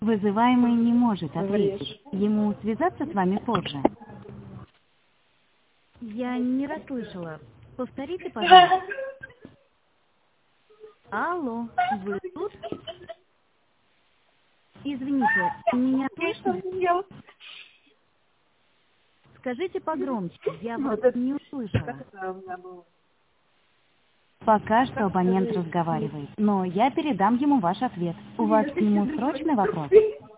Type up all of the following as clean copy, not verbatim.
Вызываемый не может ответить. Ему связаться с вами позже. Я не расслышала. Повторите, пожалуйста. Алло, вы тут? Извините, меня слышно? Скажите погромче, я вас не услышала. Пока что абонент разговаривает, но я передам ему ваш ответ. У вас к нему срочный вопрос?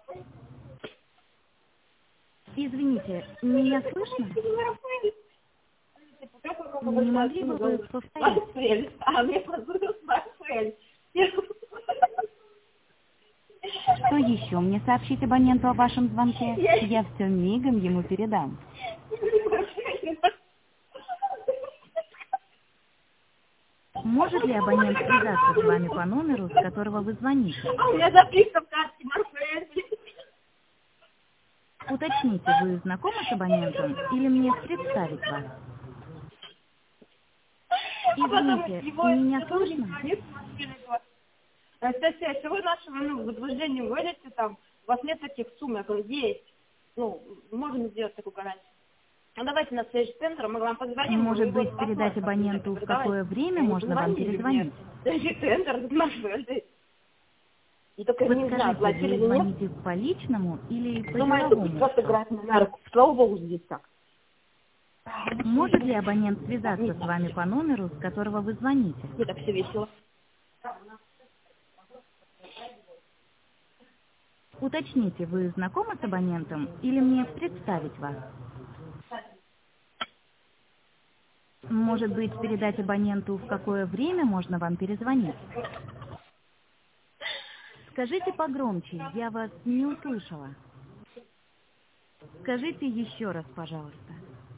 Извините, меня слышно? Не могли бы вы повторить? Что еще мне сообщить абоненту о вашем звонке? Я все мигом ему передам. Может ли абонент связаться с вами по номеру, с которого вы звоните? У меня записка в карте Марсель. Уточните, вы знакомы с абонентом или мне представить вас? Извините, меня слышно? Анастасия, если вы нашего в заблуждение вводите, там, у вас нет таких сумм, я говорю, есть. Можем сделать такую гарантию. Ну, давайте на следующий центр, мы вам позвоним. Может быть, передать абоненту, в какое время можно вам перезвонить? Следующий центр, тут наш вылет. И только не знаю, Подскажите, платили вы или нет. звоните по личному или по Думаете, деловому? просто играть на руку. Слава богу, здесь так. Может ли абонент связаться с вами по номеру, с которого вы звоните? Мне так все весело. Уточните, вы знакомы с абонентом или мне представить вас? Может быть, передать абоненту, в какое время можно вам перезвонить? Скажите погромче, я вас не услышала. Скажите еще раз, пожалуйста.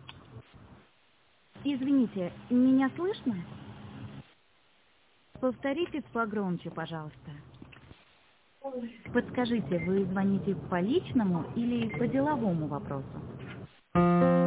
Извините, меня слышно? Повторите погромче, пожалуйста. Подскажите, вы звоните по личному или по деловому вопросу?